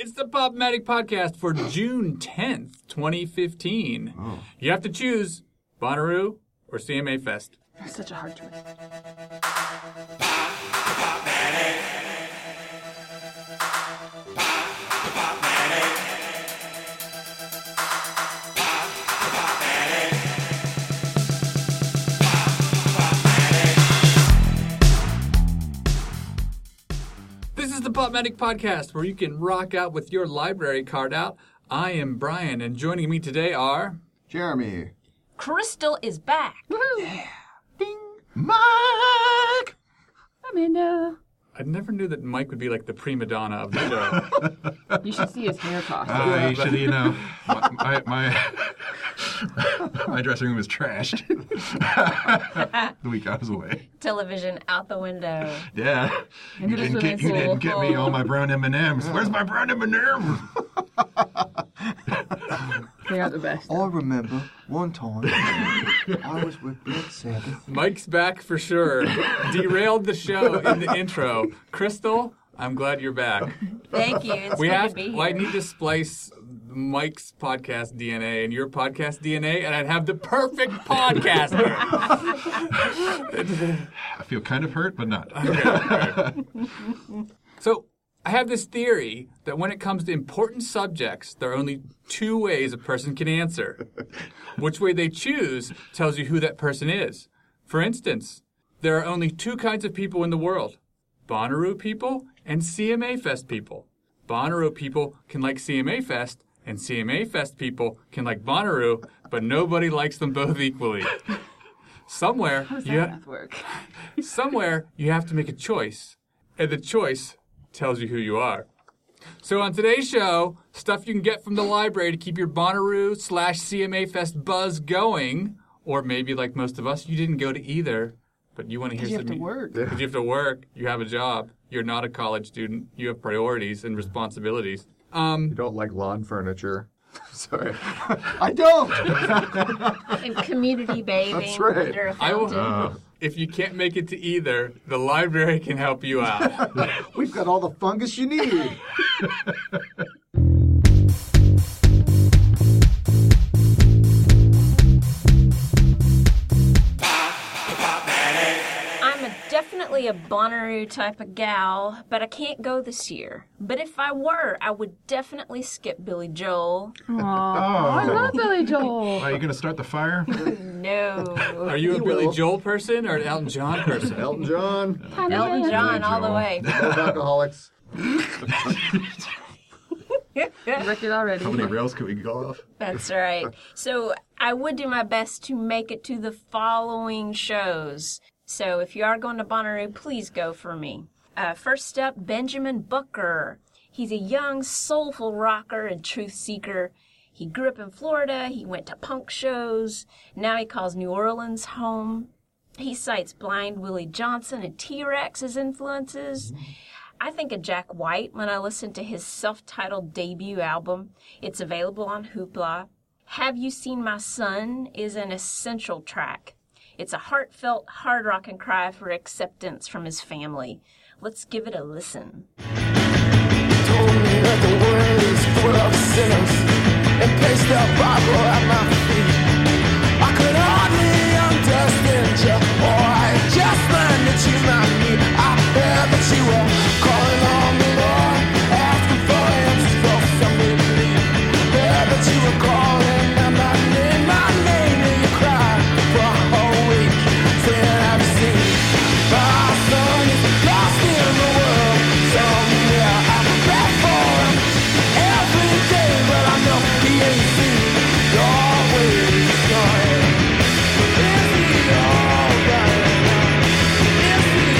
It's the Pop-Matic Podcast for June 10th, 2015. Oh. You have to choose Bonnaroo or CMA Fest. That's such a hard choice. This is the Pop-Matic Podcast, where you can rock out with your library card out. I am Brian, and joining me today are... Jeremy. Crystal is back. Woohoo! Yeah. Ding. Mike! Amanda. I never knew that Mike would be like the prima donna of the show. You should see his hair costume. You should, my dressing room was trashed the week I was away. Television out the window. Yeah. You didn't get me all my brown M&Ms. Where's my brown M&Ms? They are the best. I remember one time I was with Black Sabbath. Mike's back for sure. Derailed the show in the intro. Crystal, I'm glad you're back. Thank you. It's good to be here. Well, I need to splice Mike's podcast DNA and your podcast DNA, and I'd have the perfect podcaster. I feel kind of hurt, but not. Okay. So, I have this theory that when it comes to important subjects, there are only two ways a person can answer. Which way they choose tells you who that person is. For instance, there are only two kinds of people in the world. Bonnaroo people and CMA Fest people. Bonnaroo people can like CMA Fest, and CMA Fest people can like Bonnaroo, but nobody likes them both equally. Somewhere How does that math work? Somewhere you have to make a choice, and the choice tells you who you are. So on today's show, stuff you can get from the library to keep your Bonnaroo/CMA Fest buzz going, or maybe like most of us, you didn't go to either, but you want to hear You some... have to work. Because you have to work, you have a job, you're not a college student, you have priorities and responsibilities. You don't like lawn furniture. Sorry. I don't! And community bathing That's right. under a I will... fountain. If you can't make it to either, the library can help you out. We've got all the fungus you need. I'm definitely a Bonnaroo type of gal, but I can't go this year. But if I were, I would definitely skip Billy Joel. Aww, I love Billy Joel. Are you going to start the fire? No. Are you a You Billy will. Joel person or an Elton John person? Elton John. Elton John all the Joel. way. Both alcoholics. Record already. How many rails can we go off? That's right. So I would do my best to make it to the following shows. So if you are going to Bonnaroo, please go for me. First up, Benjamin Booker. He's a young, soulful rocker and truth seeker. He grew up in Florida. He went to punk shows. Now he calls New Orleans home. He cites Blind Willie Johnson and T-Rex as influences. I think of Jack White when I listen to his self-titled debut album. It's available on Hoopla. Have You Seen My Son is an essential track. It's a heartfelt, hard-rocking cry for acceptance from his family. Let's give it a listen. Told me that the world is full of sinners and placed their Bible at my feet. I could hardly understand you, or I just learned that you might need. I heard that you were calling on the Lord, asking for answers for something to believe. Heard that you were calling out my name, and you cried for a whole week. Saying I've seen my son is lost in the world somewhere. I pray for him every day, but I know he ain't seen your ways, son. Is he alright? Is he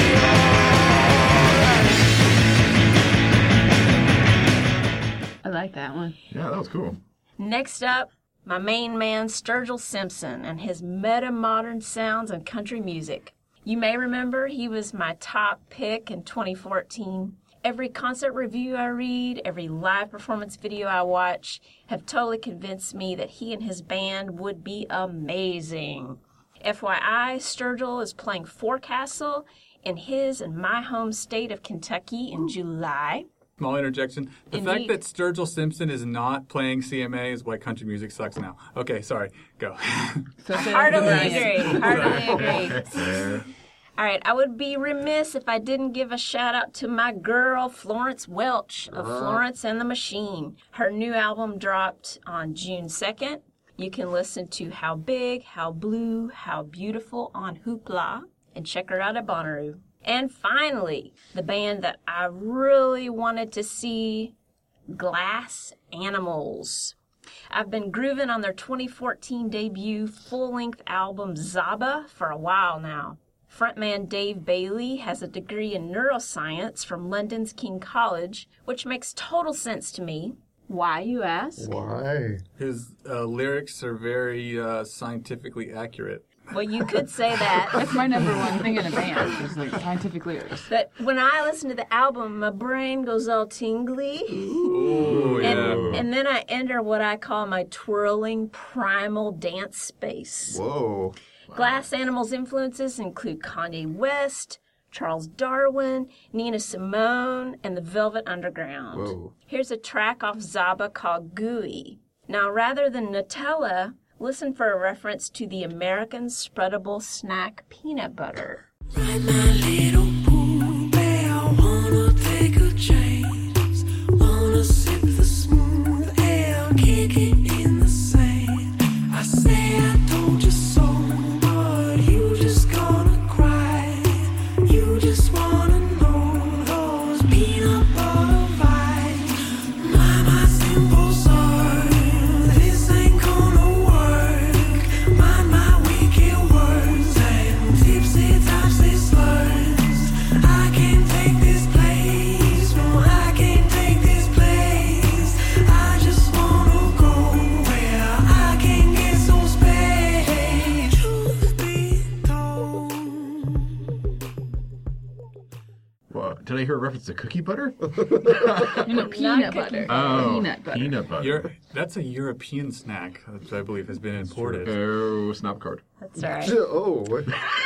alright? I like that one. Yeah, that was cool. Next up, my main man, Sturgill Simpson, and his meta-modern sounds and country music. You may remember he was my top pick in 2014. Every concert review I read, every live performance video I watch have totally convinced me that he and his band would be amazing. FYI, Sturgill is playing Forecastle in his and my home state of Kentucky in July. small interjection. The fact Indeed. that Sturgill Simpson is not playing CMA is why country music sucks now. Okay, sorry. Go. So says Heartily Brian. agree. Heartily agree. All right, I would be remiss if I didn't give a shout out to my girl, Florence Welch of Florence and the Machine. Her new album dropped on June 2nd. You can listen to How Big, How Blue, How Beautiful on Hoopla and check her out at Bonnaroo. And finally, the band that I really wanted to see, Glass Animals. I've been grooving on their 2014 debut full-length album Zaba for a while now. Frontman Dave Bailey has a degree in neuroscience from London's King College, which makes total sense to me. Why, you ask? Why? His lyrics are very scientifically accurate. Well, you could say that. That's my number one thing in a band, is like scientific lyrics. But when I listen to the album, my brain goes all tingly. Ooh, yeah. And then I enter what I call my twirling primal dance space. Whoa. Glass Animals' influences include Kanye West, Charles Darwin, Nina Simone, and the Velvet Underground. Whoa. Here's a track off Zaba called Gooey. Now, rather than Nutella, listen for a reference to the American spreadable snack peanut butter. Ride my little pool bear, wanna take a chance, wanna sip the smooth air, kicking in the sand. I say I told you so, but you just gonna cry. You just wanna know those peanut butter vibes. My simple soul, this ain't gonna work. My wicked words and tipsy-topsy slurs. I can't take this place, no, I can't take this place. I just wanna go where I can get some space. Truth be told. Well, did I hear a reference to cookie butter? Peanut butter. Oh, Peanut butter. Peanut butter. That's a European snack, which I believe has been imported. Oh, snap card. That's all right. Oh, what?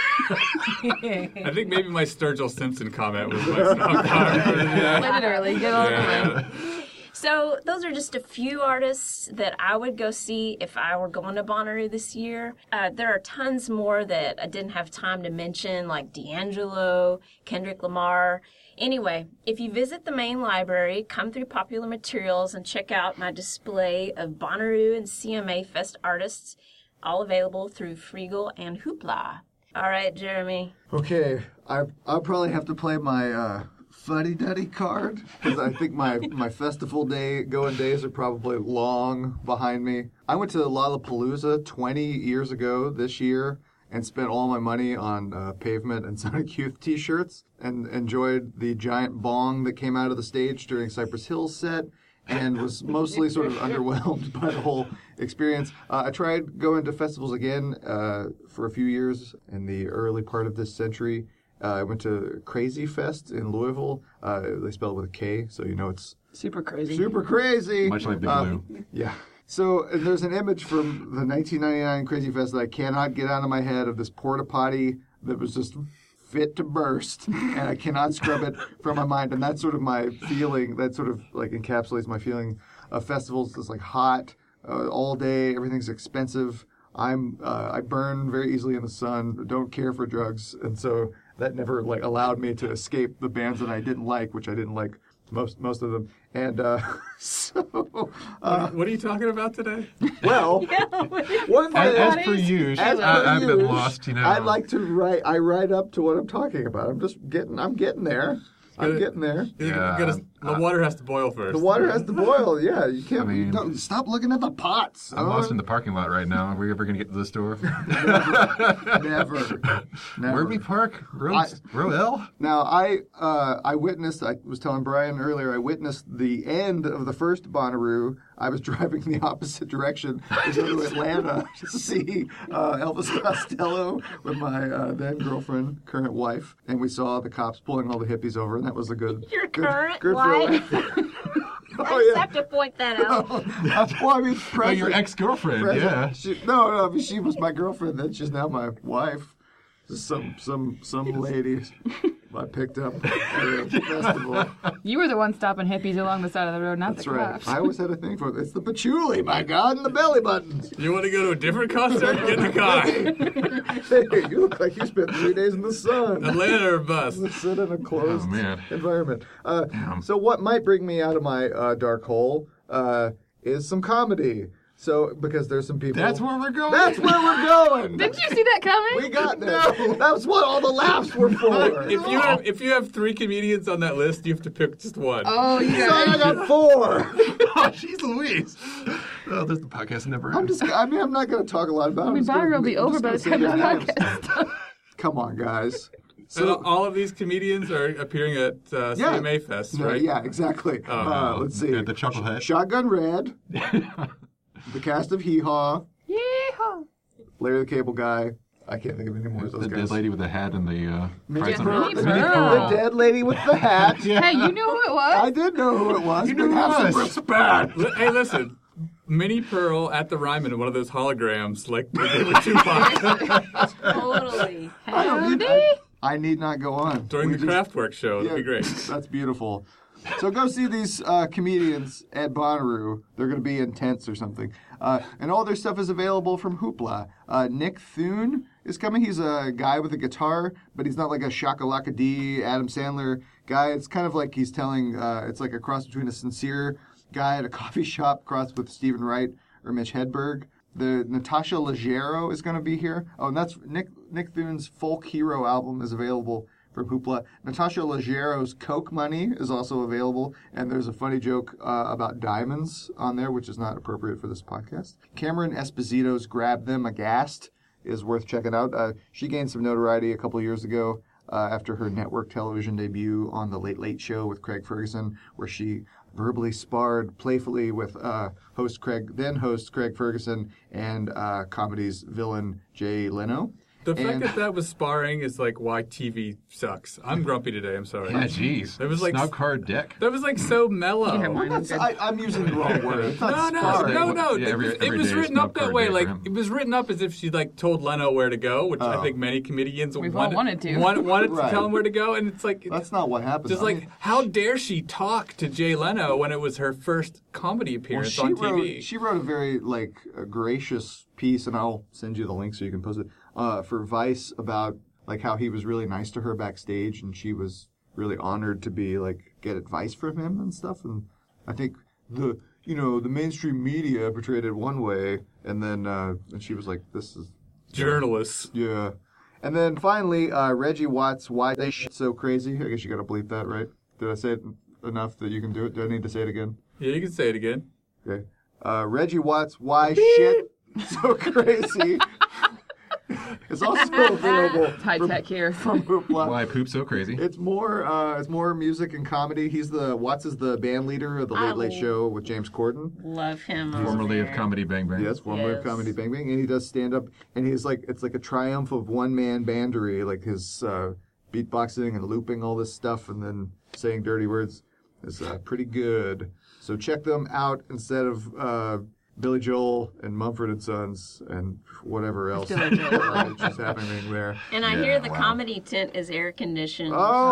I think maybe my Sturgill Simpson comment was my snob comment. Let it early. Get all the way. So those are just a few artists that I would go see if I were going to Bonnaroo this year. There are tons more that I didn't have time to mention, like D'Angelo, Kendrick Lamar. Anyway, if you visit the main library, come through Popular Materials and check out my display of Bonnaroo and CMA Fest artists, all available through Freegal and Hoopla. All right, Jeremy. Okay, I'll probably have to play my fuddy-duddy card, because I think my festival going days are probably long behind me. I went to Lollapalooza 20 years ago this year and spent all my money on Pavement and Sonic Youth t-shirts and enjoyed the giant bong that came out of the stage during Cypress Hill's set and was mostly sort of underwhelmed by the whole experience. I tried going to festivals again for a few years in the early part of this century. I went to Crazy Fest in Louisville. They spell it with a K, so you know it's Super crazy. super crazy. Much like Big Blue. Yeah. So there's an image from the 1999 Crazy Fest that I cannot get out of my head of this porta potty that was just fit to burst, and I cannot scrub it from my mind. And that's sort of my feeling. That sort of like encapsulates my feeling of festivals. It's like hot all day. Everything's expensive. I burn very easily in the sun. Don't care for drugs, and so that never like allowed me to escape the bands that I didn't like, which I didn't like most of them. And so, What are you talking about today? well, one thing As per usual, As per I've been usual, lost, you know. I like to write. I write up to what I'm talking about. I'm getting there. I'm getting there. Yeah. The water has to boil first. The water has to boil. Yeah, you can't. I mean- don't, stop looking at the pots. I'm lost in the parking lot right now. Are we ever going to get to the store? Never. Where we park? Row L? Now, I witnessed, I was telling Brian earlier, I witnessed the end of the first Bonnaroo. I was driving the opposite direction to go to Atlanta to see Elvis Costello with my then girlfriend, current wife. And we saw the cops pulling all the hippies over, and that was a good... Your good, current good wife? Oh, I just yeah. have to point that out. Well, I mean, Oh, your ex-girlfriend, present. yeah. No, I mean, she was my girlfriend, then she's now my wife. Just some ladies I picked up at a festival. You were the one stopping hippies along the side of the road, not That's the right. cops. I always had a thing for it. It's the patchouli, my God, and the belly buttons. You want to go to a different concert? Get in the car. Hey, you look like you spent 3 days in the sun. Atlanta or bus. Sit in a closed man. environment. So what might bring me out of my dark hole is some comedy. So, because there's some people... That's where we're going. That's where we're going! Didn't you see that coming? We got there. That's what all the laughs were for. If you have 3 comedians on that list, you have to pick just one. Oh, you So got I got 4. Oh, jeez Louise. Oh, there's the podcast never ends. I'm not going to talk a lot about it. I mean, Bonner will be over by the time this podcast is done. Come on, guys. So all of these comedians are appearing at CMA Fest, right? Yeah, exactly. Let's see. At the Chucklehead. Shotgun Red. The cast of Hee Haw. Yeehaw. Larry the Cable Guy. I can't think of any more of those The guys. dead lady with the hat and the price on Minnie it. Pearl. The dead lady with the hat. Hey, you knew who it I was? did know who it was. You knew who it have was. some respect. Hey, listen. Minnie Pearl at the Ryman in one of those holograms, like they did with Tupac Totally. I need not go on. during We the just- Kraftwerk show. That'd be great. That's beautiful. So go see these comedians at Bonnaroo. They're going to be in tents or something. And all their stuff is available from Hoopla. Nick Thune is coming. He's a guy with a guitar, but he's not like a Shakalaka-D Adam Sandler guy. It's kind of like he's telling, it's like a cross between a sincere guy at a coffee shop crossed with Stephen Wright or Mitch Hedberg. The Natasha Leggero is going to be here. Oh, and that's Nick Thune's Folk Hero album is available from Hoopla. Natasha Leggero's Coke Money is also available, and there's a funny joke about diamonds on there, which is not appropriate for this podcast. Cameron Esposito's Grab Them Aghast is worth checking out. She gained some notoriety a couple years ago after her network television debut on The Late Late Show with Craig Ferguson, where she verbally sparred playfully with host Craig Ferguson and comedy's villain Jay Leno. The fact And- that was sparring is like why TV sucks. I'm grumpy today. I'm sorry. Yeah, jeez. It was like- Snob card deck. That was like so mellow. You have mine. I'm using the wrong word. It's not No. sparring. Yeah, every It was day written snub up that card way. day for Like him. it was written up as if she like told Leno where to go, which I think many comedians We've all wanted to. wanted to Right. tell him where to go, and it's like That's not what happened. just I like mean, how dare she talk to Jay Leno when it was her first comedy appearance on TV? She wrote a very gracious piece, and I'll send you the link so you can post it for Vice about like how he was really nice to her backstage, and she was really honored to be get advice from him and stuff. And I think the mainstream media portrayed it one way, and then and she was like, "This is Journalists. yeah." And then finally, Reggie Watts, why they shit so crazy? I guess you got to bleep that, right? Did I say it enough that you can do it? Do I need to say it again? Yeah, you can say it again. Okay. Reggie Watts, why shit so crazy? It's also available High tech here. from Hoopla. Why poop so crazy? It's more music and comedy. Watts is the band leader of the Late Late Show with James Corden. Love him. over Formerly of there. Comedy Bang Bang. Yes, formerly of Yes. Comedy Bang Bang, and he does stand up, and it's like a triumph of one man bandery, like his beatboxing and looping all this stuff, and then saying dirty words is pretty good. So check them out instead of Billy Joel and Mumford & Sons and whatever else is happening there. And I hear the comedy tent is air conditioned.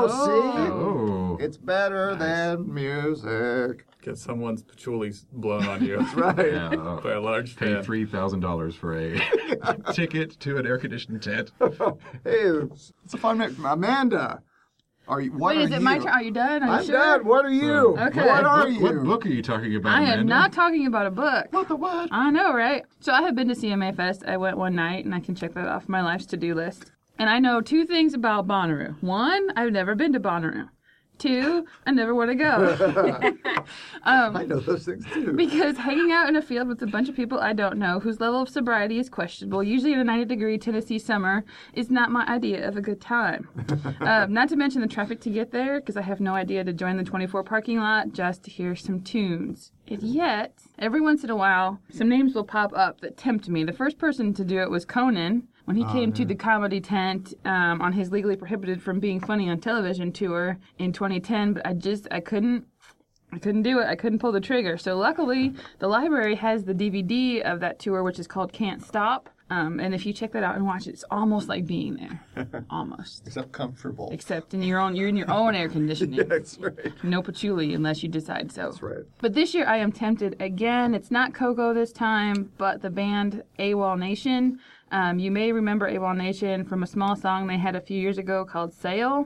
Oh. See? It's better than music. Get someone's patchouli blown on you Right. Yeah. by a large Pay fan. $3,000 for a ticket to an air-conditioned tent. Hey, it's a fun night. Amanda, what Wait, are is it you? my turn? Are you done? Are you I'm sure? done. What are you? Okay. What are you? What book are you talking about, I am Amanda? not talking about a book. What the what? I know, right? So I have been to CMA Fest. I went one night, and I can check that off my life's to-do list. And I know 2 things about Bonnaroo. 1, I've never been to Bonnaroo. 2, I never want to go. I know those things too. Because hanging out in a field with a bunch of people I don't know, whose level of sobriety is questionable, usually in a 90-degree Tennessee summer, is not my idea of a good time. Not to mention the traffic to get there, because I have no idea to join the 24 parking lot just to hear some tunes. And yet, every once in a while, some names will pop up that tempt me. The first person to do it was Conan. When he came to the comedy tent on his Legally Prohibited from Being Funny on Television tour in 2010, but I couldn't do it. I couldn't pull the trigger. So luckily, the library has the DVD of that tour, which is called Can't Stop. And if you check that out and watch it, it's almost like being there. Almost. Except comfortable. Except you're in your own air conditioning. That's right. No patchouli unless you decide so. That's right. But this year I am tempted again. It's not Coco this time, but the band AWOL Nation. You may remember AWOL Nation from a small song they had a few years ago called Sail.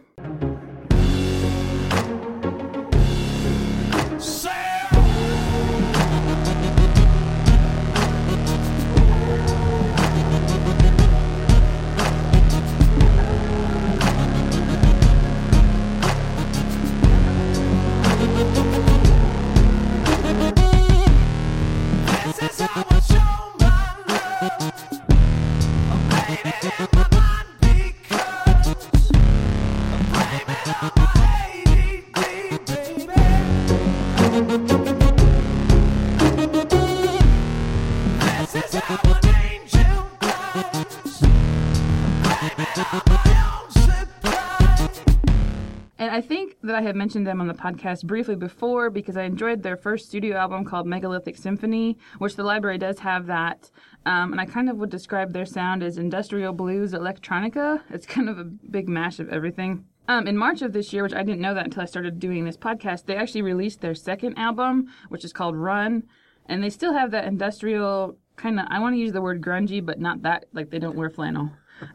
And I think that I have mentioned them on the podcast briefly before because I enjoyed their first studio album called Megalithic Symphony, which the library does have that. And I kind of would describe their sound as industrial blues electronica. It's kind of a big mash of everything. In March of this year, which I didn't know that until I started doing this podcast, they actually released their second album, which is called Run. And they still have that industrial kind of, I want to use the word grungy, but not that, like they don't wear flannel.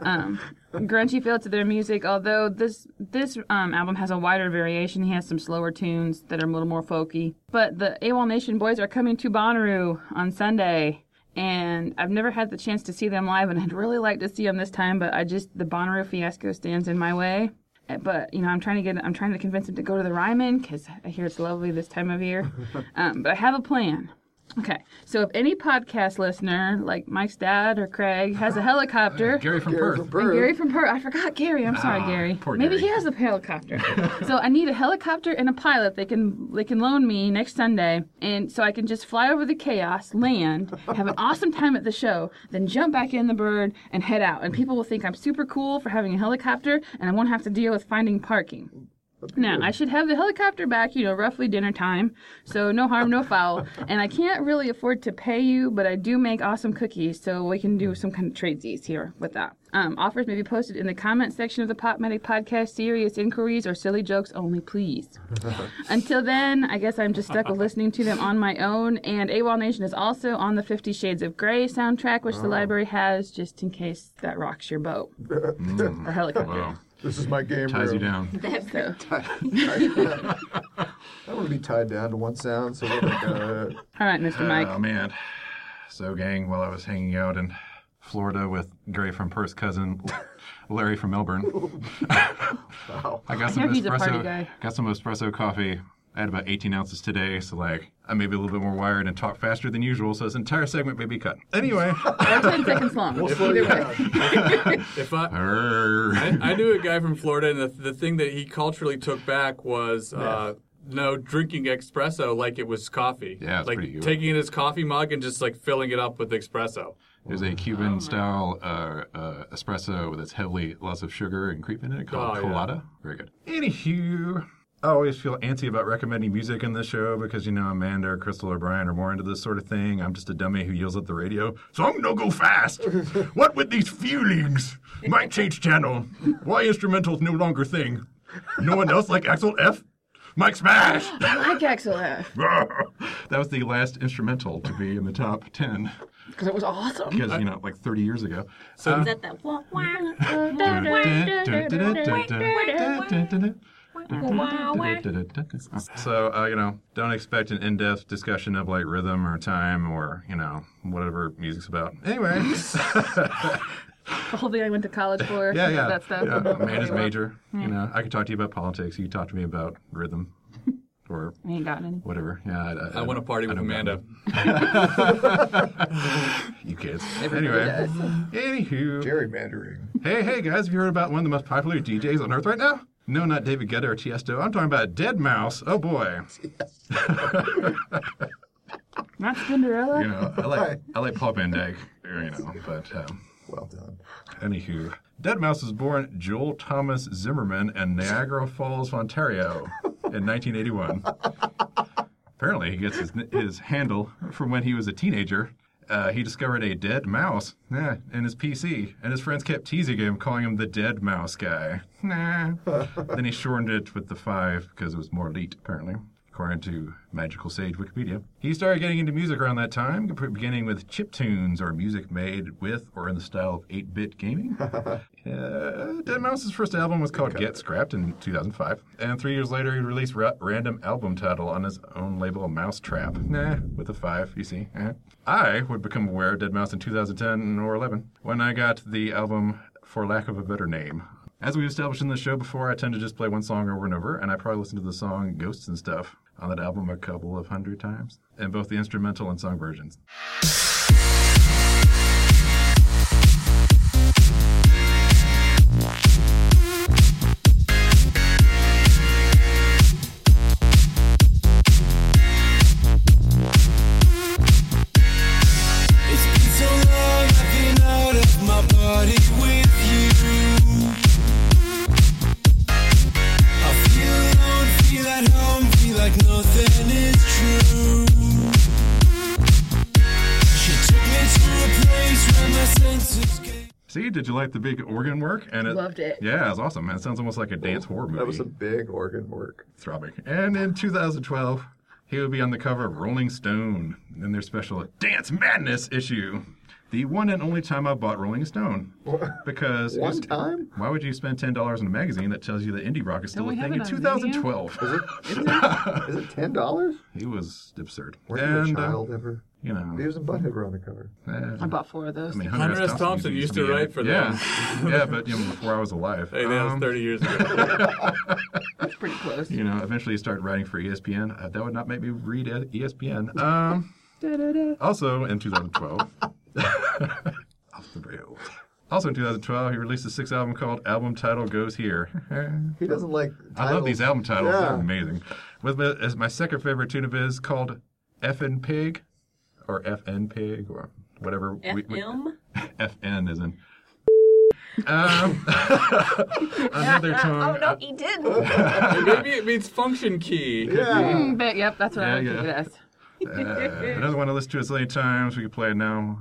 Grungy feel to their music, although this album has a wider variation. He has some slower tunes that are a little more folky. But the AWOL Nation boys are coming to Bonnaroo on Sunday, and I've never had the chance to see them live, and I'd really like to see them this time, but the Bonnaroo fiasco stands in my way. But, I'm trying to convince him to go to the Ryman, because I hear it's lovely this time of year. But I have a plan. Okay, so if any podcast listener, like Mike's dad or Craig, has a helicopter... Gary from Perth. Gary from Perth. I forgot Gary. I'm sorry, Gary. Poor Maybe Gary. he has a helicopter. So I need a helicopter and a pilot they can loan me next Sunday, and so I can just fly over the chaos, land, have an awesome time at the show, then jump back in the bird and head out. And people will think I'm super cool for having a helicopter, and I won't have to deal with finding parking. Now, I should have the helicopter back, roughly dinner time, so no harm, no foul. And I can't really afford to pay you, but I do make awesome cookies, so we can do some kind of tradesies here with that. Offers may be posted in the comment section of the PopMedic podcast. Serious inquiries or silly jokes only, please. Until then, I guess I'm just stuck with listening to them on my own. And AWOL Nation is also on the 50 Shades of Grey soundtrack, which the library has, just in case that rocks your boat or helicopter. Wow. This is my game Ties room. you down. So, I want to be tied down to one sound, so we're like, all right, Mr. Mike. Oh, man. So, gang, while I was hanging out in Florida with Gary from Perth's cousin, Larry from Melbourne, wow. I got I some hear he's a party espresso. guy. Got some espresso coffee. I had about 18 ounces today, so I may be a little bit more wired and talk faster than usual, so this entire segment may be cut. Anyway. Or 10 seconds long. Either way. If I knew a guy from Florida, and the thing that he culturally took back was drinking espresso like it was coffee. Yeah, it's like pretty good. taking in his coffee mug and just filling it up with espresso. There's a Cuban-style espresso that's heavily lots of sugar and cream in it called Colada. Very good. Anywho, I always feel antsy about recommending music in this show because, Amanda or Crystal or Brian are more into this sort of thing. I'm just a dummy who yells at the radio. So I'm going to go fast. What with these feelings? Might change channel. Why instrumental's no longer thing? No one else like Axel F? Mike Smash! I like XLF. That was the last instrumental to be in the top 10. Because it was awesome. Because, 30 years ago. So Is that the wah wah? So, don't expect an in-depth discussion of rhythm or time or, whatever music's about. Anyway. The whole thing I went to college for. Yeah. That stuff. Amanda's major. I could talk to you about politics. You could talk to me about rhythm. Or I ain't got any. whatever. Yeah, I want to party with Amanda. You kids. Anyway. Anywho. Gerrymandering. Hey, guys, have you heard about one of the most popular DJs on earth right now? No, not David Guetta or Tiesto. I'm talking about Dead Mouse. Oh, boy. Not Cinderella? I like Paul Van Dyke, but... Well done. Anywho, Dead Mouse was born Joel Thomas Zimmerman in Niagara Falls, Ontario in 1981. Apparently, he gets his handle from when he was a teenager He discovered a dead mouse in his PC, and his friends kept teasing him, calling him the dead mouse guy. Then he shortened it with the 5 because it was more elite, apparently, according to Magical Sage Wikipedia. He started getting into music around that time, beginning with chiptunes, or music made with or in the style of 8-bit gaming. Dead Mouse's first album was called Get Scrapped in 2005, and 3 years later he released random album title on his own label, Mousetrap. With a 5, you see. I would become aware of Dead Mouse in 2010 or 11, when I got the album For Lack of a Better Name. As we've established in the show before, I tend to just play one song over and over, and I probably listened to the song Ghosts and Stuff on that album a couple of 100 times, in both the instrumental and song versions. See, did you like the big organ work? And Loved it. Yeah, it was awesome. It sounds almost like a dance horror movie. That was a big organ work. Throbbing. And in 2012, he would be on the cover of Rolling Stone in their special Dance Madness issue. The one and only time I bought Rolling Stone. Because One time? Why would you spend $10 on a magazine that tells you that indie rock is still Don't a we thing have in it on 2012? Is it $10? He was absurd. Were you a child ever? You know. Beavis and Butthead were on the cover. I bought 4 of those. Hunter S. Thompson used to write for them. Yeah, but before I was alive. Hey, that was 30 years ago. That's pretty close. Eventually he started writing for ESPN. That would not make me read ESPN. Also in 2012. Off the rails. Also in 2012, he released a 6th album called Album Title Goes Here. He doesn't like titles. I love these album titles. Yeah. They're amazing. As my second favorite tune of his called F***ing Pig, or FN Pig, or whatever. FM? FN is in. Another tune. Oh, no, he didn't. Maybe it means function key. Yeah. But, yep, that's what I would Yeah. think it as. Another one I listened to a zillion times. We can play it now.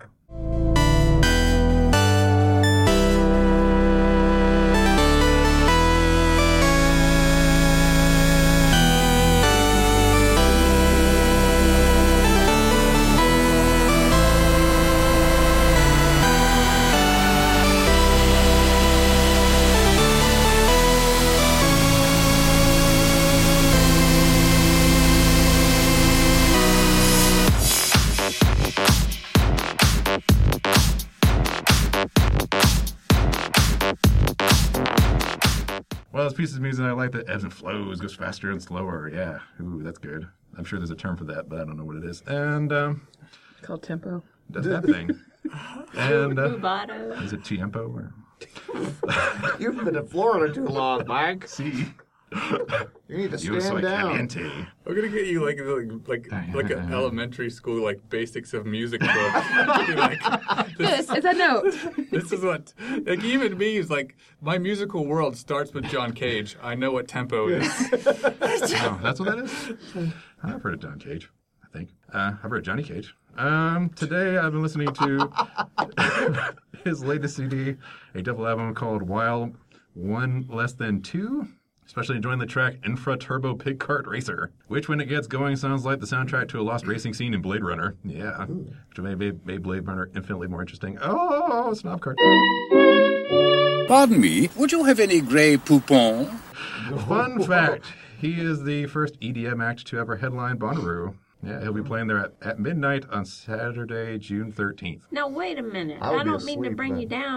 Well, there's pieces of music I like that ebbs and flows, goes faster and slower. Yeah, ooh, that's good. I'm sure there's a term for that, but I don't know what it is. And Called tempo. that's that thing. And Rubato. is it tiempo or You've been in Florida too long, Mike. si? You need to Yo soy stand down. caliente. We're gonna get you like an elementary school basics of music book. Like, This is a note. this is what even me is like my musical world starts with John Cage. I know what tempo is. Oh, that's what that is? I've heard of John Cage, I think. I've heard Johnny Cage. Today I've been listening to his latest CD, a double album called While One Less Than Two. Especially enjoying the track Infra Turbo Pig Kart Racer, which when it gets going sounds like the soundtrack to a lost racing scene in Blade Runner. Yeah, which made Blade Runner infinitely more interesting. Oh, Snob Cart. Pardon me, would you have any Grey Poupon? Fun fact, he is the first EDM act to ever headline Bonnaroo. Yeah, he'll be playing there at midnight on Saturday, June 13th. Now, wait a minute. I would I be don't mean to asleep bring then. you down.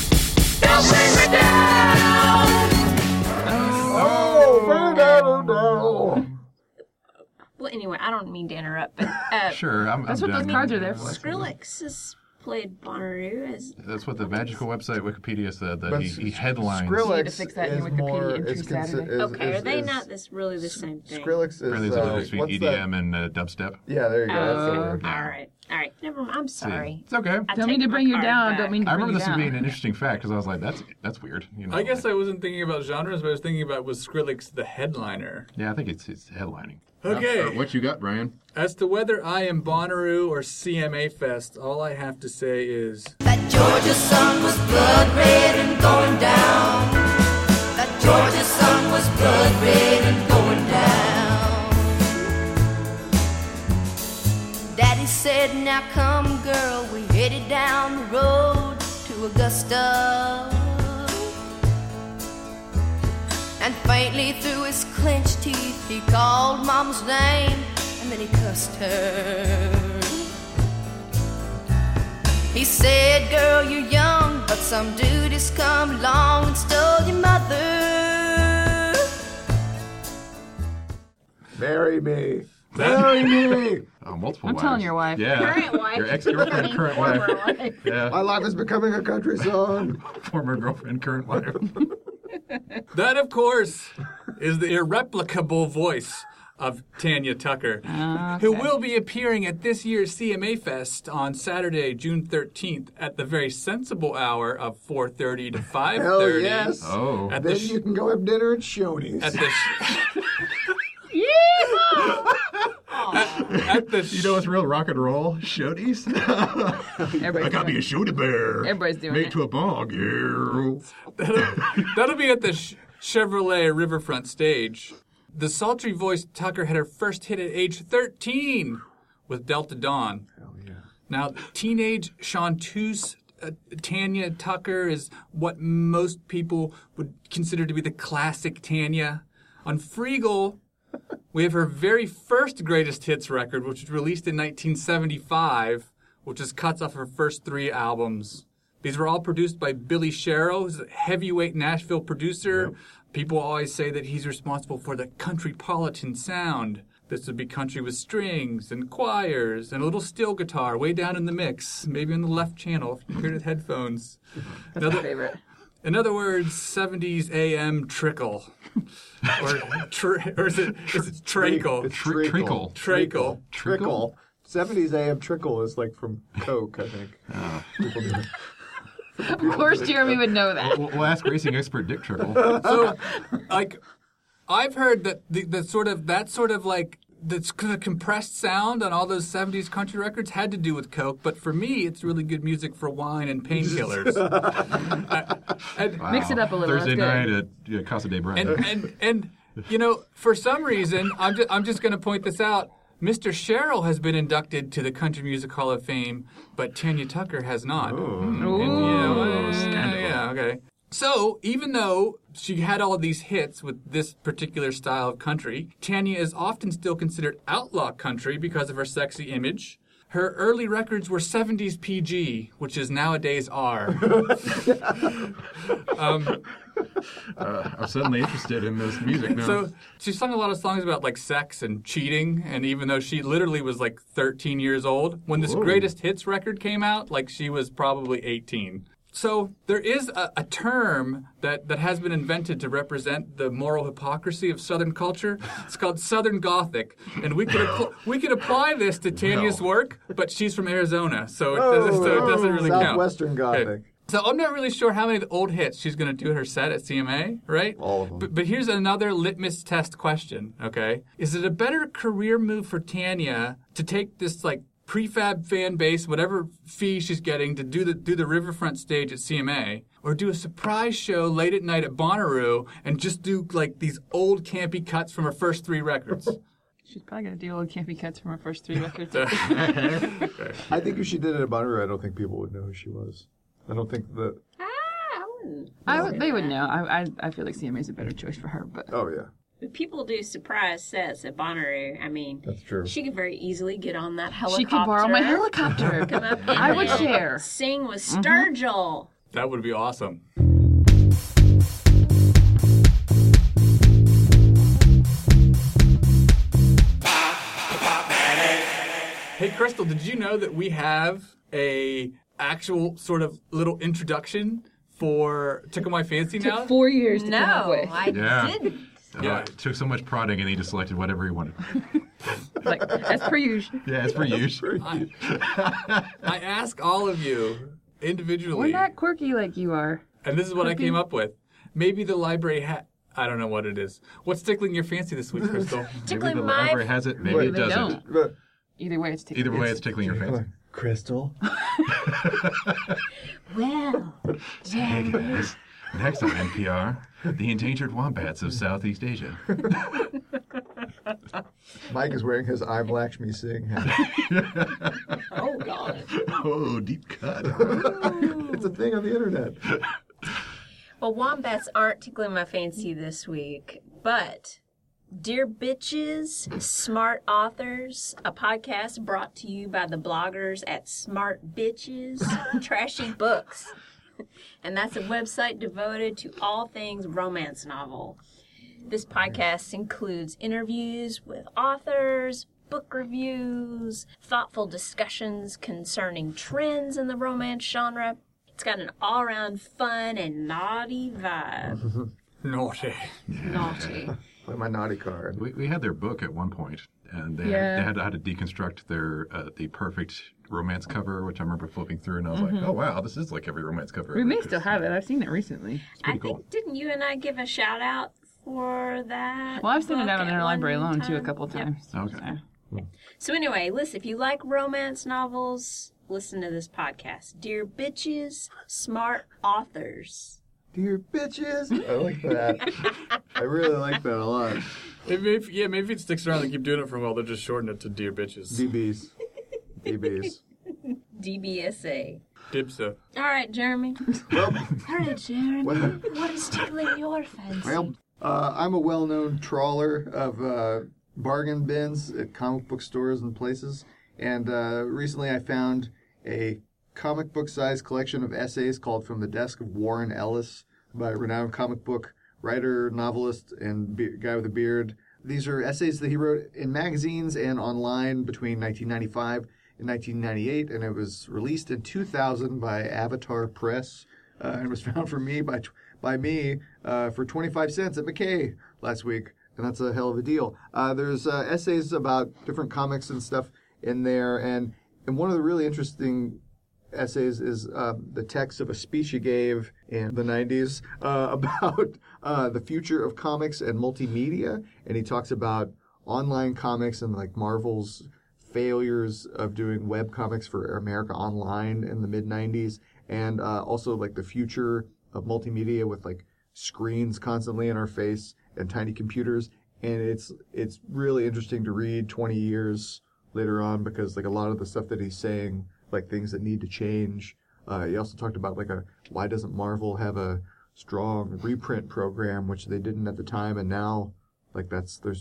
Well, anyway, I don't mean to interrupt, but Sure, That's I'm what those done. cards are there for. Skrillex has played Bonnaroo as That's what the magical website Wikipedia said, that But he headlines. You need Skrillex to fix that in is your Wikipedia more. entry Is Saturday. okay. Are they not this really the same thing? Skrillex is. Apparently there's a difference between what's EDM that? and dubstep. Yeah, there you go. That's the Oh, word. all right. Never mind. I'm sorry. It's okay. I Don't take mean to my bring you card down. back. Don't mean to I bring remember you this as being down. an interesting fact because I was like, that's weird. You know, I guess I wasn't thinking about genres, but I was thinking about was Skrillex the headliner. Yeah, I think it's headlining. Okay. What you got, Brian? As to whether I am Bonnaroo or CMA Fest, all I have to say is That Georgia sun was blood red and going down. That Georgia sun was blood red and going down. Daddy said, now come girl, we headed down the road to Augusta. And faintly through his clenched teeth he called Mama's name, and then he cussed her. He said, girl, you're young, but some dude has come along and stole your mother. Marry me. Marry me. Oh, multiple I'm wives. telling your wife. Yeah. Current wife. Your ex-girlfriend, current wife. Yeah. My life is becoming a country song. Former girlfriend, current wife. that, of course, is the irreplicable voice of Tanya Tucker, who will be appearing at this year's CMA Fest on Saturday, June 13th at the very sensible hour of 4:30 to 5:30. Hell yes. Oh. At Then the you can go have dinner at Shoney's. at the at the You know what's real rock and roll? Shodies? Everybody's I got me a doing Shody bear. Everybody's doing Made it. to a bong, yeah. That'll be at the Chevrolet Riverfront stage. The sultry voiced Tucker had her first hit at age 13 with Delta Dawn. Hell yeah. Now, teenage chanteuse Tanya Tucker is what most people would consider to be the classic Tanya. On Freegal, we have her very first greatest hits record, which was released in 1975, which is cuts off her first 3 albums. These were all produced by Billy Sherrill, who's a heavyweight Nashville producer. Yep. People always say that he's responsible for the countrypolitan sound. This would be country with strings and choirs and a little steel guitar way down in the mix, maybe in the left channel if you hear it with headphones. That's my favorite. In other words, 70s AM trickle. or is it treacle? It's Treacle. Treacle. Trickle. 70s AM trickle is like from Coke, I think. People do it. Of course, Jeremy would know that. We'll ask racing expert Dick Trickle. So, like, I've heard that the compressed sound on all those 70s country records had to do with Coke, but for me, it's really good music for wine and painkillers. Wow. Mix it up a little. Thursday That's night good. at Casa de Brand. And you know, for some reason, I'm just going to point this out. Mr. Sherrill has been inducted to the Country Music Hall of Fame, but Tanya Tucker has not. Yeah, okay. So, even though she had all of these hits with this particular style of country, Tanya is often still considered outlaw country because of her sexy image. Her early records were 70s PG, which is nowadays R. I'm suddenly interested in this music now. So she sung a lot of songs about like sex and cheating, and even though she literally was like 13 years old, when this greatest hits record came out, like she was probably 18. So there is a term that has been invented to represent the moral hypocrisy of Southern culture. It's called Southern Gothic, and we could apply this to Tanya's work, but she's from Arizona, so it doesn't really count. Southwestern Gothic. Okay. So I'm not really sure how many of the old hits she's going to do at her set at CMA, right? All of them. But here's another litmus test question, okay? Is it a better career move for Tanya to take this like prefab fan base, whatever fee she's getting, to do the Riverfront stage at CMA, or do a surprise show late at night at Bonnaroo and just do like these old campy cuts from her first 3 records? She's probably going to do old campy cuts from her first 3 records. I think if she did it at Bonnaroo, I don't think people would know who she was. I don't think that... They would know. I feel like CMA is a better choice for her, but Oh, yeah. If people do surprise sets at Bonnaroo, I mean, That's true. she could very easily get on that helicopter. she could borrow my helicopter. Come up and I would share. sing with Sturgill. That would be awesome. Hey, Crystal, did you know that we have a actual sort of little introduction for Tickle My Fancy now? Took 4 years to come up No, with. I Yeah. didn't. Yeah. It took so much prodding, and he just selected whatever he wanted. Like, as per usual. Yeah, it's for you. I ask all of you individually, We're not quirky like you are. and this is what I came up with. Maybe the library I don't know what it is. What's tickling your fancy this week, Crystal? Tickling maybe the my- library has it, maybe it They doesn't. don't. Either way, it's tickling. Either way, it's tickling your fancy. Crystal. Well, Hey guys, next on NPR, the endangered wombats of Southeast Asia. Mike is wearing his I'm Lakshmi Singh hat. oh God. Oh, deep cut. It's a thing on the internet. Well, wombats aren't tickling my fancy this week, but Dear Bitches, Smart Authors, a podcast brought to you by the bloggers at Smart Bitches, Trashy Books. And that's a website devoted to all things romance novel. This podcast includes interviews with authors, book reviews, thoughtful discussions concerning trends in the romance genre. It's got an all-around fun and naughty vibe. Naughty. Naughty. Play my naughty card. We had their book at one point, and they had to deconstruct their the perfect romance cover, which I remember flipping through, and I was like, oh wow, this is like every romance cover. We ever, may 'cause still have it. I've seen it recently. I cool. think, didn't you and I give a shout out for that? Well, I've seen it book out on at Interlibrary one Loan too a time? couple Yep. times. Okay. So anyway, listen, if you like romance novels, listen to this podcast. Dear Bitches, Smart Authors. Dear bitches. I like that. I really like that a lot. Maybe if it sticks around and keep doing it for a while, they'll just shorten it to Dear Bitches. DBs. DBs. DBSA. Dibsa. All right, Jeremy. Well, All right, Jeremy. Well- What is tickling your fancy? well, I'm a well-known trawler of bargain bins at comic book stores and places. And recently I found a comic book-sized collection of essays called From the Desk of Warren Ellis by a renowned comic book writer, novelist, and guy with a beard. These are essays that he wrote in magazines and online between 1995 and 1998, and it was released in 2000 by Avatar Press, and was found for me by me for 25 cents at McKay last week, and that's a hell of a deal. There's essays about different comics and stuff in there, and one of the really interesting essays is the text of a speech he gave in the 90s about the future of comics and multimedia, and he talks about online comics and like Marvel's failures of doing web comics for America Online in the mid-90s, and also like the future of multimedia with like screens constantly in our face and tiny computers. And it's really interesting to read 20 years later on, because like a lot of the stuff that he's saying, like things that need to change. He also talked about like why doesn't Marvel have a strong reprint program, which they didn't at the time, and now like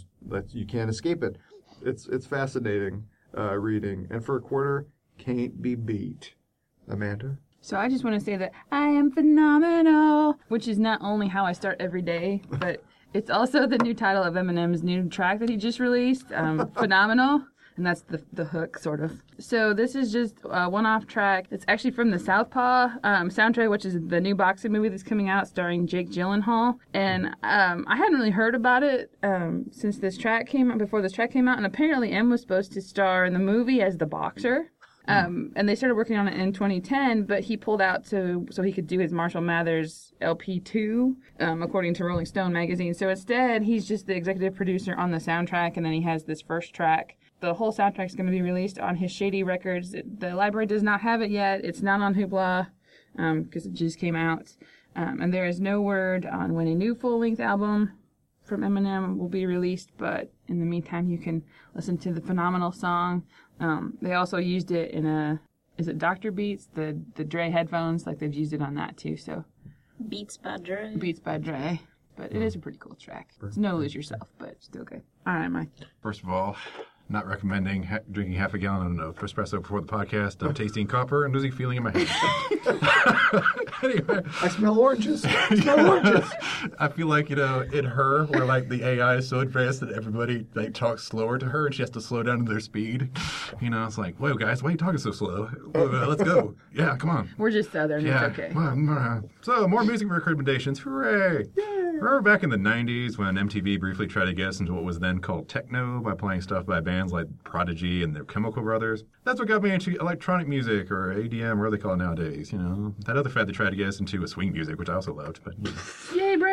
you can't escape it. It's fascinating reading, and for a quarter, can't be beat. Amanda? So I just want to say that I am phenomenal, which is not only how I start every day, but it's also the new title of Eminem's new track that he just released, Phenomenal. And that's the hook, sort of. So this is just a one-off track. It's actually from the Southpaw soundtrack, which is the new boxing movie that's coming out starring Jake Gyllenhaal. And I hadn't really heard about it since before this track came out. And apparently M was supposed to star in the movie as the boxer. And they started working on it in 2010, but he pulled out so he could do his Marshall Mathers LP2, according to Rolling Stone magazine. So instead, he's just the executive producer on the soundtrack, and then he has this first track. The whole soundtrack is going to be released on his Shady Records. The library does not have it yet. It's not on Hoopla because it just came out. And there is no word on when a new full-length album from Eminem will be released, but in the meantime, you can listen to the Phenomenal song. They also used it in is it Dr. Beats, the Dre headphones? Like they've used it on that too. So Beats by Dre. Beats by Dre. But it is a pretty cool track. It's no Lose Yourself, but still good. All right, Mike. First of all, not recommending drinking half a gallon of espresso before the podcast. I'm tasting copper and losing feeling in my hand. Anyway, I smell oranges. I smell oranges. I feel like, in her, where like the AI is so advanced that everybody like talks slower to her and she has to slow down to their speed. It's like, whoa guys, why are you talking so slow? Let's go. Yeah, come on. We're just Southern. Yeah. It's okay. So, more music recommendations. Hooray! Remember back in the 90s when MTV briefly tried to get us into what was then called techno by playing stuff by bands like Prodigy and the Chemical Brothers? That's what got me into electronic music, or ADM, whatever they call it nowadays. That other fad that tried to get us into was swing music, which I also loved. But Yay, Brave!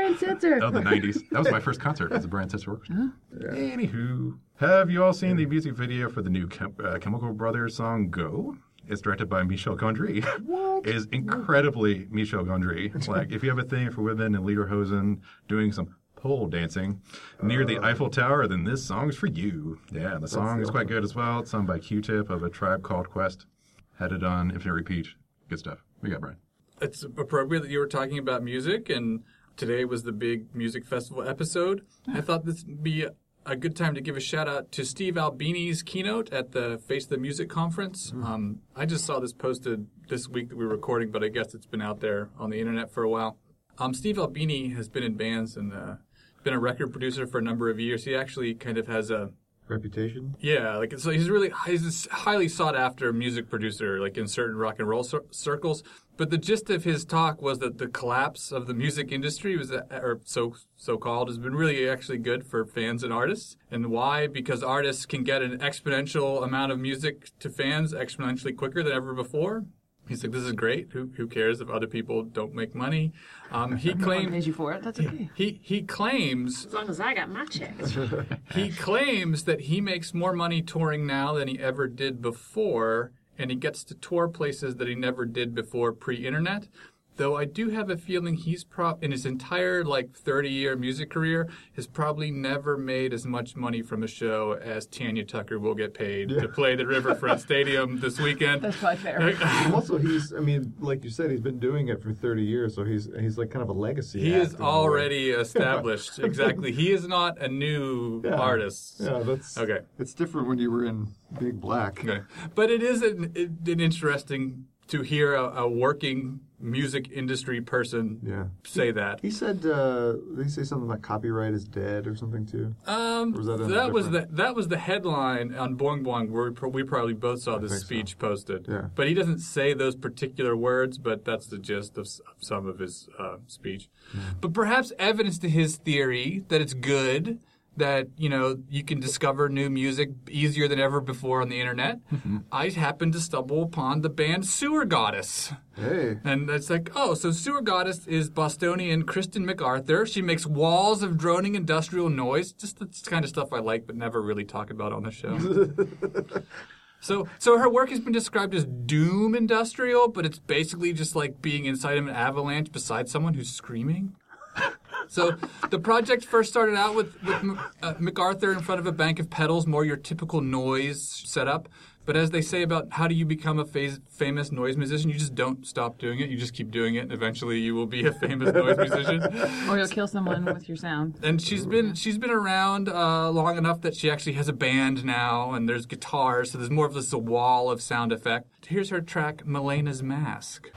Brian Setzer. Oh, the 90s. That was my first concert as a Brian Setzer orchestra. Anywho, have you all seen the music video for the new Chemical Brothers song Go? It's directed by Michel Gondry. What? It is incredibly Michel Gondry. Like, if you have a thing for women in lederhosen doing some pole dancing near the Eiffel Tower, then this song's for you. Yeah, the song is quite good as well. It's sung by Q-Tip of A Tribe Called Quest. Had it on Infinite Repeat. Good stuff. We got Brian. It's appropriate that you were talking about music, and today was the big music festival episode. I thought this would be a good time to give a shout out to Steve Albini's keynote at the Face the Music conference. I just saw this posted this week that we were recording, but I guess it's been out there on the internet for a while. Steve Albini has been in bands and been a record producer for a number of years. He actually kind of has a Reputation? Yeah, like so he's a highly sought after music producer, like in certain rock and roll circles. But the gist of his talk was that the collapse of the music industry was, or so called, has been really actually good for fans and artists. And why? Because artists can get an exponential amount of music to fans exponentially quicker than ever before. He's like, this is great. Who cares if other people don't make money? He claimed pays you for it. That's okay. He claims As long as I got my checks. he claims that he makes more money touring now than he ever did before, and he gets to tour places that he never did before pre-internet. Though I do have a feeling he's in his entire 30-year music career has probably never made as much money from a show as Tanya Tucker will get paid to play the Riverfront Stadium this weekend. That's probably fair. Also, like you said, he's been doing it for 30 years, so he's like kind of a legacy. He is act in a way. already established. Exactly. He is not a new artist. Yeah, that's okay. It's different when you were in Big Black. Okay. But it is an interesting to hear a working music industry person say that. He said, did he say something like copyright is dead or something too? Or was that was the headline on Boing Boing where we probably both saw this speech posted. Yeah. But he doesn't say those particular words, but that's the gist of some of his speech. But perhaps evidence to his theory that it's good that, you can discover new music easier than ever before on the internet. I happened to stumble upon the band Sewer Goddess. Hey. And it's like, so Sewer Goddess is Bostonian Kristen MacArthur. She makes walls of droning industrial noise. Just the kind of stuff I like but never really talk about on the show. So her work has been described as doom industrial, but it's basically just like being inside of an avalanche beside someone who's screaming. So the project first started out with MacArthur in front of a bank of pedals, more your typical noise setup. But as they say about how do you become a famous noise musician, you just don't stop doing it. You just keep doing it, and eventually you will be a famous noise musician. Or you'll kill someone with your sound. And she's been around long enough that she actually has a band now, and there's guitars, so there's more of this a wall of sound effect. Here's her track, Melena's Mask.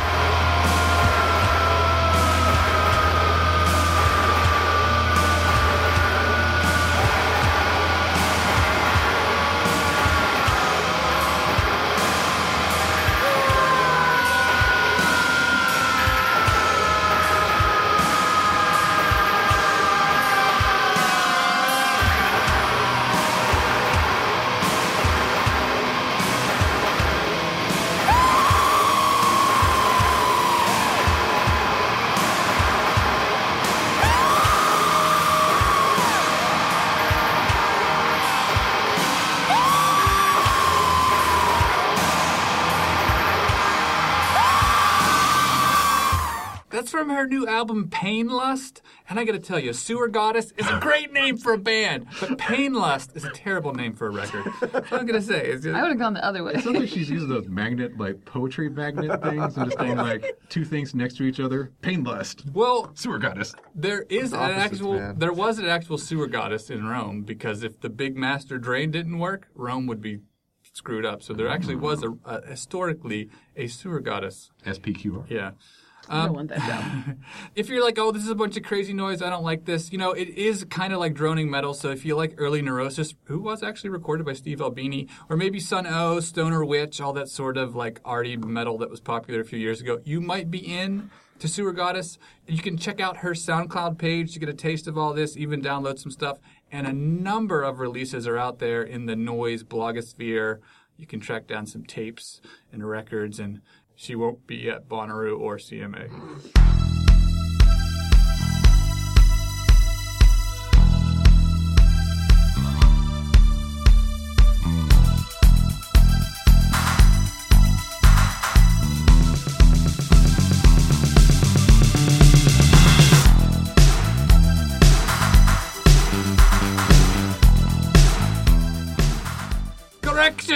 That's from her new album, Painlust. And I gotta tell you, Sewer Goddess is a great name for a band, but Painlust is a terrible name for a record. That's what I'm gonna say. I would have gone the other way. It sounds like she's using those poetry magnet things and just going two things next to each other. Painlust. Well, Sewer Goddess. There was an actual Sewer Goddess in Rome, because if the big master drain didn't work, Rome would be screwed up. So there actually was historically a Sewer Goddess. SPQR. Yeah. I don't want that job. If you're like, this is a bunch of crazy noise, I don't like this, it is kind of like droning metal. So if you like early Neurosis, who was actually recorded by Steve Albini, or maybe Sun O, Stoner Witch, all that sort of like arty metal that was popular a few years ago, you might be in to Sewer Goddess. You can check out her SoundCloud page to get a taste of all this, even download some stuff. And a number of releases are out there in the noise blogosphere. You can track down some tapes and records, and she won't be at Bonnaroo or CMA.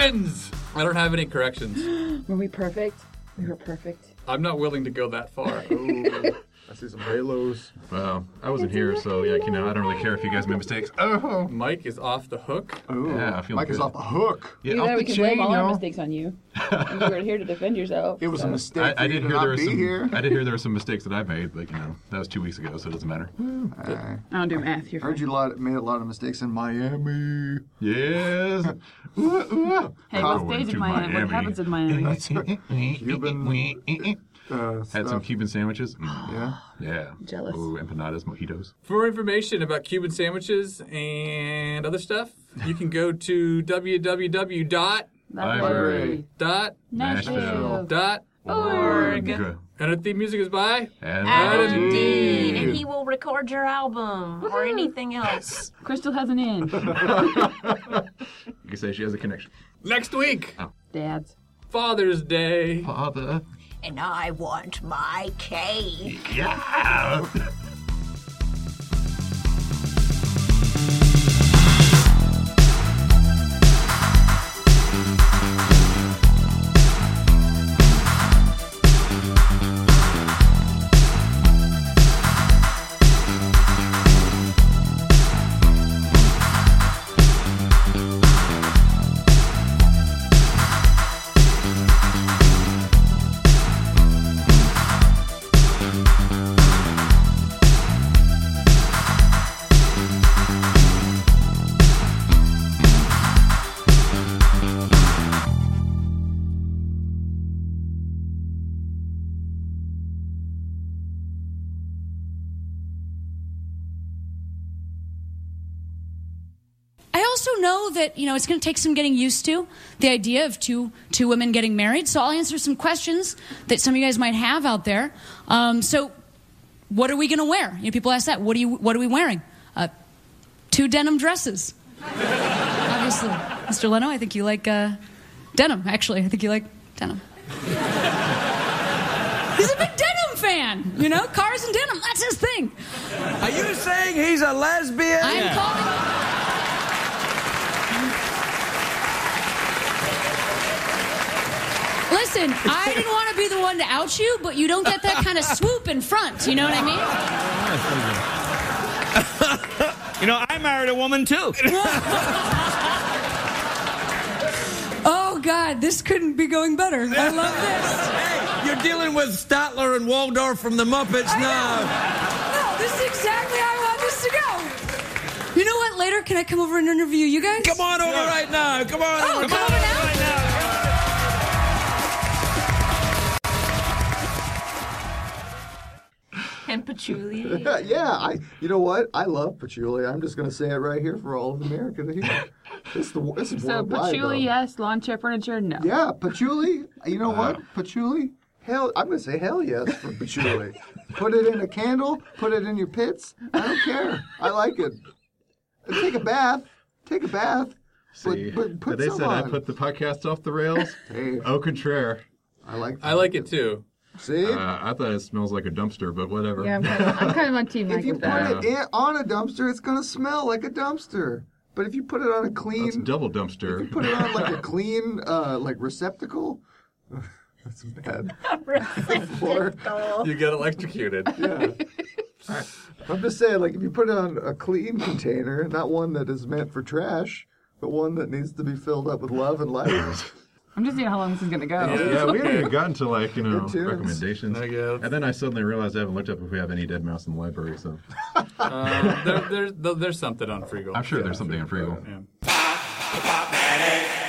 Corrections! I don't have any corrections. Were we perfect? We were perfect. I'm not willing to go that far. Ooh, I see some halos. Well, I wasn't here, so I don't really care if you guys made mistakes. Oh, Mike is off the hook. Ooh, Yeah, I feel Mike is good. off the hook. yeah, Either off that, the we can chain, blame all our y'all. mistakes on you. And you were here to defend yourself. It was a mistake I for you did to hear not there were be some. here. I did hear there were some mistakes that I made, but that was 2 weeks ago, so it doesn't matter. I don't do math. You're Heard fine. you made a lot of mistakes in Miami. Yes. Ooh, ooh. Hey, Oh, what went stays to in Miami? What happens in Miami? Had some Cuban sandwiches. Yeah. Yeah. Jealous. Ooh, empanadas, mojitos. For more information about Cuban sandwiches and other stuff, you can go to Library. Nashville. Org. And our theme music is by Adam D. And he will record your album or anything else. Crystal has an in. You can say she has a connection. Next week, Dads. Father's Day. Father. And I want my cake. Yeah. I also know that, it's going to take some getting used to, the idea of two women getting married. So I'll answer some questions that some of you guys might have out there. So what are we going to wear? People ask that. What are we wearing? 2 denim dresses. Obviously. Mr. Leno, I think you like denim. Actually, I think you like denim. He's a big denim fan. Cars and denim. That's his thing. Are you saying he's a lesbian? I'm calling... Listen, I didn't want to be the one to out you, but you don't get that kind of swoop in front. You know what I mean? I married a woman, too. Oh, God, this couldn't be going better. I love this. Hey, you're dealing with Statler and Waldorf from the Muppets now. No, this is exactly how I want this to go. You know what? Later, can I come over and interview you guys? Come on over right now. Come on over. Come over now? Right now. And patchouli. Yeah, you know what? I love patchouli. I'm just going to say it right here for all of America to hear. This is So worldwide, patchouli, though. yes. Lawn chair furniture, no. Yeah, patchouli. You know what? Patchouli. Hell, I'm going to say hell yes for patchouli. Put it in a candle. Put it in your pits. I don't care. I like it. Take a bath. Take a bath. See, But put they some said I on. put the podcast off the rails. Hey, Au contraire. I like it too. See? I thought it smells like a dumpster, but whatever. Yeah, I'm kind of on team Mike If you with put that. it on a dumpster, it's going to smell like a dumpster. But if you put it on a clean... That's double If dumpster. you put it on like a clean, receptacle... That's bad. You get electrocuted. Yeah. I'm just saying, like, if you put it on a clean container, not one that is meant for trash, but one that needs to be filled up with love and light. I'm just seeing how long this is going to go. Yeah, we haven't even gotten to Good tunes. recommendations. I guess. And then I suddenly realized I haven't looked up if we have any dead mouse in the library. So There's something on Freegal. I'm sure there's something in Freegal. Yeah.